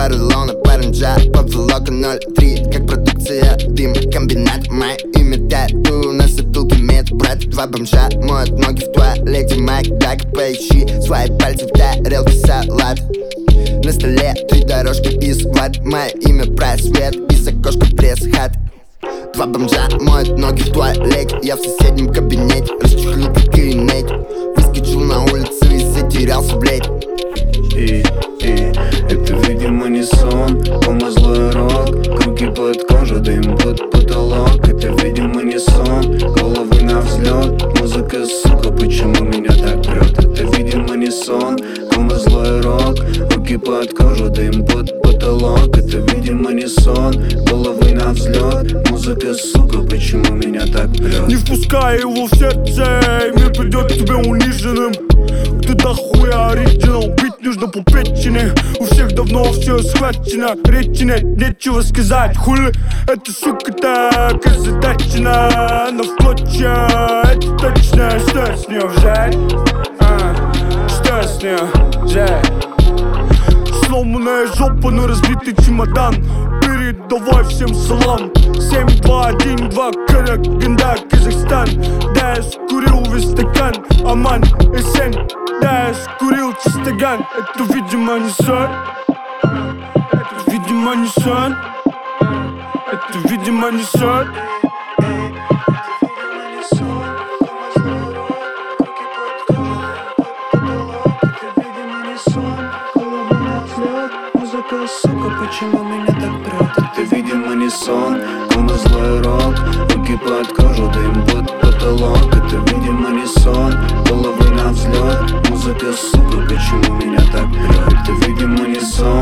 пары луна, паранджа, поп-влога 03. Как продукция, дым, комбинат, мое имя тату. На затылке медбрат, два бомжа моют ноги в туалете. Майк, так поищи свои пальцы в тарелке салат. На столе 3 дорожки из ват. Мое имя просвет, из окошка пресс-хат. Два бомжа моют ноги в туалете. Я в соседнем кабинете, расчехлил как инейт. Выскочил на улицу и затерялся в лете. Это, видимо, не сон, он злой рок. Круги под кожу, дым под потолок. Это, видимо, не сон, головы на взлет. Музыка, сука, почему меня так прет? Это, видимо, не сон, он злой рок. Руки под кожу, дым под потолок. Это, видимо, не сон, головы на взлет. Музыка, сука, почему меня так прет? Не впускай его в сердце, мир придет к тебе униженным. Ты дохуя оригинал, бить нужно по печени. У всех давно все схвачено, речи нет, нечего сказать. Хули, эта сука так озадачена. На вплотче, это точно, что с нее взять? Что с нее взять? Сломанная жопа, но разбитый чемодан. Передавай всем салам. 7, 2, 1, 2, Караганда, Казахстан. Да, я скурил весь стакан, Аман, Эсен. Да, я скурил чистоган. Это, видимо, не сон. Это, видимо, не сон. Это, видимо, не сон. Сука, почему меня так прет? Это, видимо, не сон, он злой рок. Руки под кожу, дым под потолок. Это, видимо, не сон, головы на взлет. Музыка, сука, почему меня так прет? Это, видимо, не сон.